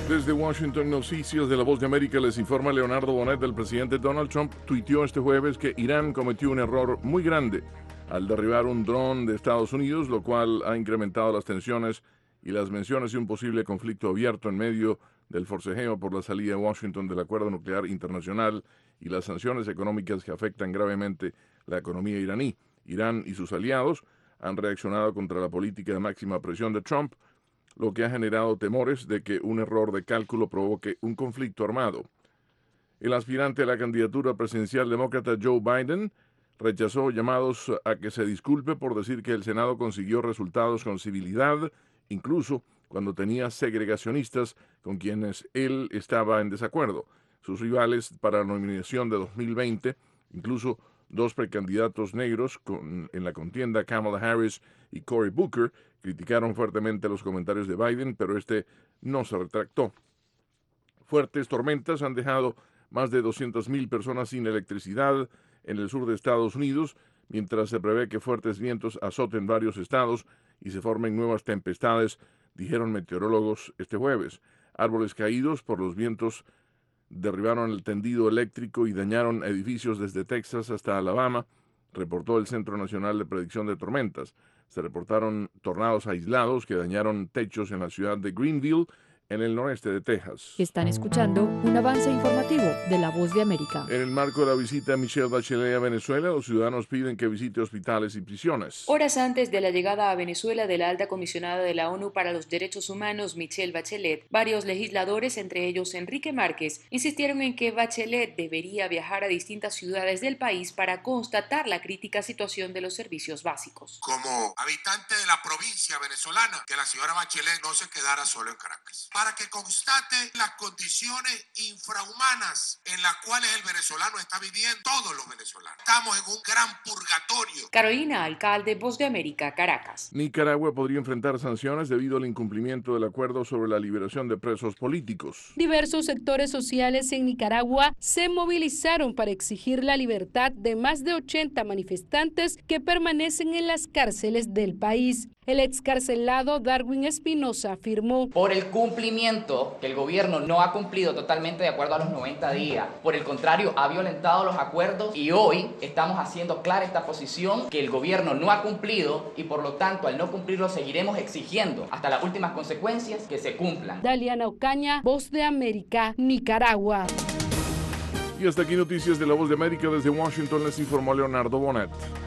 Desde Washington, Noticias de la Voz de América, les informa Leonardo Bonet. El presidente Donald Trump tuiteó este jueves que Irán cometió un error muy grande al derribar un dron de Estados Unidos, lo cual ha incrementado las tensiones y las menciones de un posible conflicto abierto en medio del forcejeo por la salida de Washington del Acuerdo Nuclear Internacional y las sanciones económicas que afectan gravemente la economía iraní. Irán y sus aliados han reaccionado contra la política de máxima presión de Trump, lo que ha generado temores de que un error de cálculo provoque un conflicto armado. El aspirante a la candidatura presidencial demócrata Joe Biden rechazó llamados a que se disculpe por decir que el Senado consiguió resultados con civilidad, incluso cuando tenía segregacionistas con quienes él estaba en desacuerdo. Sus rivales para la nominación de 2020, incluso dos precandidatos negros en la contienda, Kamala Harris y Cory Booker, criticaron fuertemente los comentarios de Biden, pero este no se retractó. Fuertes tormentas han dejado más de 200,000 personas sin electricidad en el sur de Estados Unidos, mientras se prevé que fuertes vientos azoten varios estados y se formen nuevas tempestades, dijeron meteorólogos este jueves. Árboles caídos por los vientos derribaron el tendido eléctrico y dañaron edificios desde Texas hasta Alabama, reportó el Centro Nacional de Predicción de Tormentas. Se reportaron tornados aislados que dañaron techos en la ciudad de Greenville, en el noreste de Texas. Están escuchando un avance informativo de La Voz de América. En el marco de la visita de Michelle Bachelet a Venezuela, los ciudadanos piden que visite hospitales y prisiones. Horas antes de la llegada a Venezuela de la alta comisionada de la ONU para los Derechos Humanos, Michelle Bachelet, varios legisladores, entre ellos Enrique Márquez, insistieron en que Bachelet debería viajar a distintas ciudades del país para constatar la crítica situación de los servicios básicos. Como habitante de la provincia venezolana, que la señora Bachelet no se quedara solo en Caracas, para que constate las condiciones infrahumanas en las cuales el venezolano está viviendo, todos los venezolanos. Estamos en un gran purgatorio. Carolina Alcalde, Voz de América, Caracas. Nicaragua podría enfrentar sanciones debido al incumplimiento del acuerdo sobre la liberación de presos políticos. Diversos sectores sociales en Nicaragua se movilizaron para exigir la libertad de más de 80 manifestantes que permanecen en las cárceles del país. El excarcelado Darwin Espinosa afirmó: por el cumplimiento que el gobierno no ha cumplido totalmente de acuerdo a los 90 días, por el contrario, ha violentado los acuerdos y hoy estamos haciendo clara esta posición que el gobierno no ha cumplido y por lo tanto al no cumplirlo seguiremos exigiendo hasta las últimas consecuencias que se cumplan. Daliana Ocaña, Voz de América, Nicaragua. Y hasta aquí Noticias de la Voz de América. Desde Washington les informó Leonardo Bonet.